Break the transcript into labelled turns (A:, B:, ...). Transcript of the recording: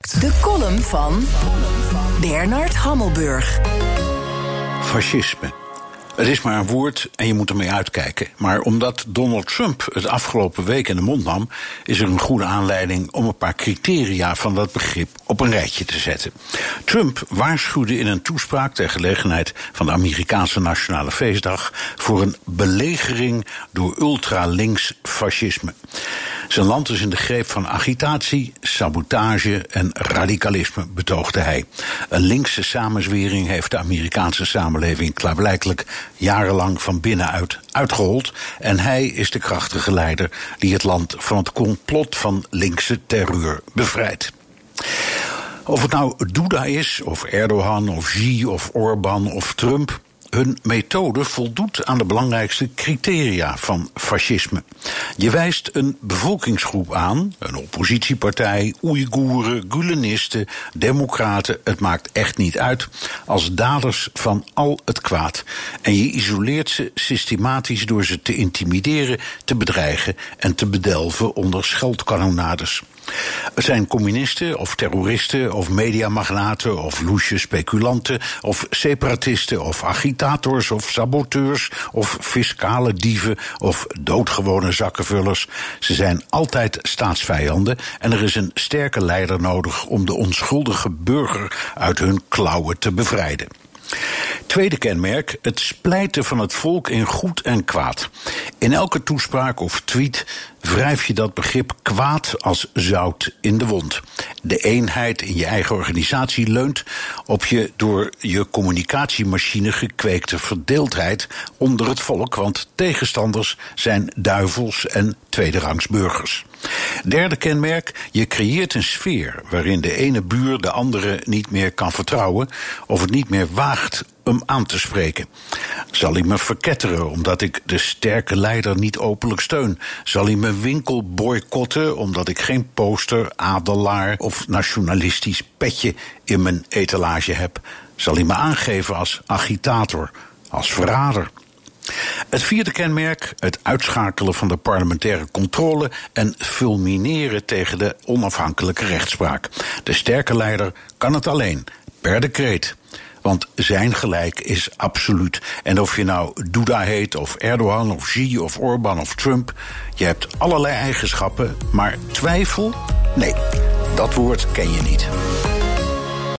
A: Markt.
B: De column van Bernard Hammelburg.
C: Fascisme. Het is maar een woord en je moet ermee uitkijken. Maar omdat Donald Trump het afgelopen week in de mond nam, is er een goede aanleiding om een paar criteria van dat begrip op een rijtje te zetten. Trump waarschuwde in een toespraak ter gelegenheid van de Amerikaanse Nationale Feestdag voor een belegering door ultralinks fascisme. Zijn land is in de greep van agitatie, sabotage en radicalisme, betoogde hij. Een linkse samenzwering heeft de Amerikaanse samenleving klaarblijkelijk jarenlang van binnenuit uitgehold. En hij is de krachtige leider die het land van het complot van linkse terreur bevrijdt. Of het nou Duda is, of Erdogan, of Xi, of Orbán, of Trump, hun methode voldoet aan de belangrijkste criteria van fascisme. Je wijst een bevolkingsgroep aan, een oppositiepartij, Oeigoeren, Gulenisten, democraten, het maakt echt niet uit, als daders van al het kwaad. En je isoleert ze systematisch door ze te intimideren, te bedreigen en te bedelven onder scheldkanonades. Het zijn communisten of terroristen of mediamagnaten of loesje speculanten of separatisten of agitators of saboteurs of fiscale dieven of doodgewone zakkenvullers. Ze zijn altijd staatsvijanden en er is een sterke leider nodig om de onschuldige burger uit hun klauwen te bevrijden. Tweede kenmerk, het splijten van het volk in goed en kwaad. In elke toespraak of tweet wrijf je dat begrip kwaad als zout in de wond. De eenheid in je eigen organisatie leunt op je door je communicatiemachine gekweekte verdeeldheid onder het volk, want tegenstanders zijn duivels en tweederangs burgers. Derde kenmerk, je creëert een sfeer waarin de ene buur de andere niet meer kan vertrouwen of het niet meer waagt hem aan te spreken. Zal hij me verketteren omdat ik de sterke leider niet openlijk steun? Zal hij mijn winkel boycotten omdat ik geen poster, adelaar of nationalistisch petje in mijn etalage heb? Zal hij me aangeven als agitator, als verrader? Het vierde kenmerk, het uitschakelen van de parlementaire controle en fulmineren tegen de onafhankelijke rechtspraak. De sterke leider kan het alleen, per decreet. Want zijn gelijk is absoluut. En of je nou Duda heet, of Erdogan, of Xi, of Orbán, of Trump, je hebt allerlei eigenschappen, maar twijfel? Nee, dat woord ken je niet.